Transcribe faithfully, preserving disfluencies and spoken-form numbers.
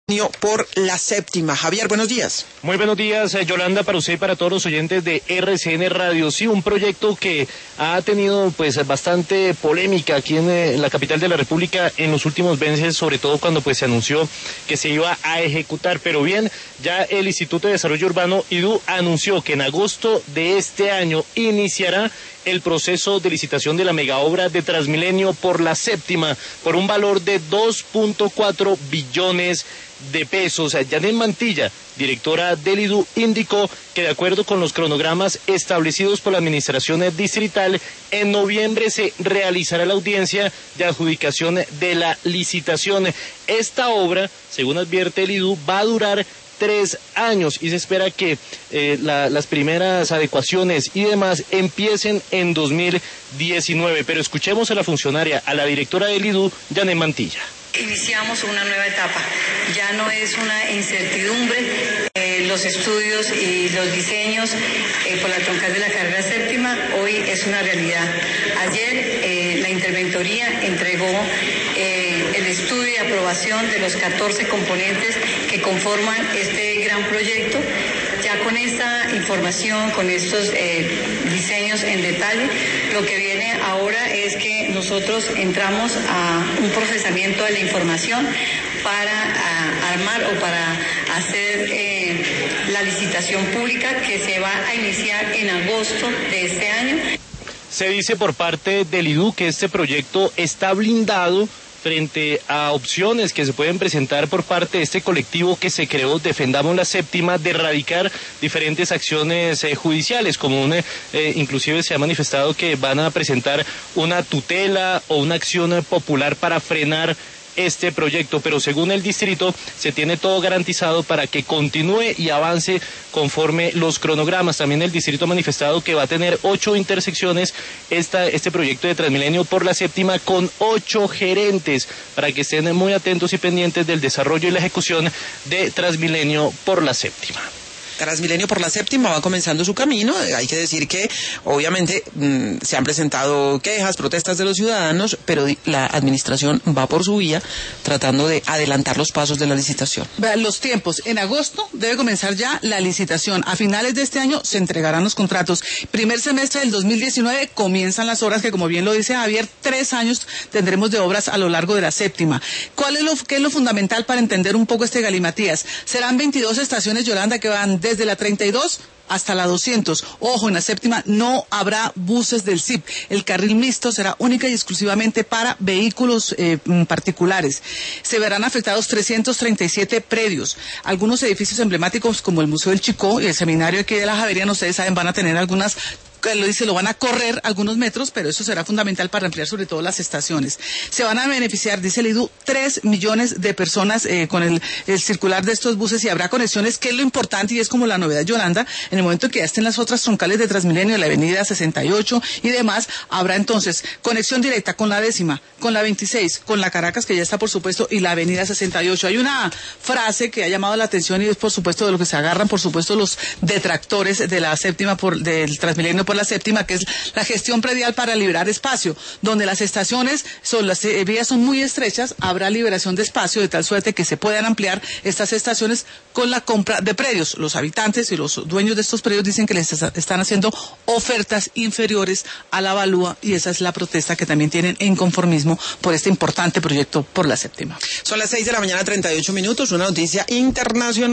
por la séptima. Javier, buenos días. Muy buenos días, eh, Yolanda, para usted y para todos los oyentes de R C N Radio. Sí, un proyecto que ha tenido pues bastante polémica aquí en, eh, en la capital de la República en los últimos meses, sobre todo cuando pues se anunció que se iba a ejecutar. Pero bien, ya el Instituto de Desarrollo Urbano, I D U, anunció que en agosto de este año iniciará el proceso de licitación de la megaobra de Transmilenio por la séptima, por un valor de dos punto cuatro billones de pesos. Yanet Mantilla, directora del I D U, indicó que de acuerdo con los cronogramas establecidos por la administración distrital, en noviembre se realizará la audiencia de adjudicación de la licitación. Esta obra, según advierte el I D U, va a durar tres años y se espera que eh, la, las primeras adecuaciones y demás empiecen en dos mil diecinueve. Pero escuchemos a la funcionaria, a la directora del I D U, Yanet Mantilla. Iniciamos una nueva etapa, ya no es una incertidumbre, eh, los estudios y los diseños eh, por la troncal de la carrera séptima hoy es una realidad. Ayer eh, la interventoría entregó eh, el estudio y aprobación de los catorce componentes que conforman este gran proyecto. Ya con esta información, con estos eh, diseños en detalle, lo que viene ahora es que nosotros entramos a un procesamiento de la información para a, armar o para hacer eh, la licitación pública que se va a iniciar en agosto de este año. Se dice por parte del I D U que este proyecto está blindado frente a opciones que se pueden presentar por parte de este colectivo que se creó, Defendamos la Séptima, de erradicar diferentes acciones eh, judiciales, como una, eh, inclusive se ha manifestado que van a presentar una tutela o una acción popular para frenar este proyecto, pero según el distrito se tiene todo garantizado para que continúe y avance conforme los cronogramas. También el distrito ha manifestado que va a tener ocho intersecciones esta, este proyecto de Transmilenio por la séptima, con ocho gerentes, para que estén muy atentos y pendientes del desarrollo y la ejecución de Transmilenio por la séptima. Transmilenio por la séptima va comenzando su camino. Hay que decir que obviamente mmm, se han presentado quejas, protestas de los ciudadanos, pero la administración va por su vía tratando de adelantar los pasos de la licitación. Los tiempos, en agosto debe comenzar ya la licitación. A finales de este año se entregarán los contratos. Primer semestre del dos mil diecinueve comienzan las obras que, como bien lo dice Javier, tres años tendremos de obras a lo largo de la séptima. ¿Cuál es lo, qué es lo fundamental para entender un poco este galimatías? Serán veintidós estaciones, Yolanda, que van de desde la treinta y dos hasta la doscientos. Ojo, en la séptima no habrá buses del S I P. El carril mixto será única y exclusivamente para vehículos eh, particulares. Se verán afectados trescientos treinta y siete predios. Algunos edificios emblemáticos como el Museo del Chicó y el Seminario aquí de la Javeriana, ustedes saben, van a tener algunas, que lo dice, lo van a correr algunos metros, pero eso será fundamental para ampliar sobre todo las estaciones. Se van a beneficiar, dice el I D U, tres millones de personas eh, con el, el circular de estos buses, y habrá conexiones, que es lo importante y es como la novedad, Yolanda. En el momento que ya estén las otras troncales de Transmilenio, la avenida sesenta y ocho y demás, habrá entonces conexión directa con la décima, con la veintiséis, con la Caracas, que ya está por supuesto, y la avenida sesenta y ocho. Hay una frase que ha llamado la atención y es por supuesto de lo que se agarran por supuesto los detractores de la séptima, por, del Transmilenio por la séptima, que es la gestión predial para liberar espacio. Donde las estaciones son, las eh, vías son muy estrechas, habrá liberación de espacio de tal suerte que se puedan ampliar estas estaciones con la compra de predios. Los habitantes y los dueños de estos predios dicen que les están haciendo ofertas inferiores a la avalúa, y esa es la protesta que también tienen en conformismo por este importante proyecto por la séptima. Son las seis de la mañana, treinta y ocho minutos, una noticia internacional.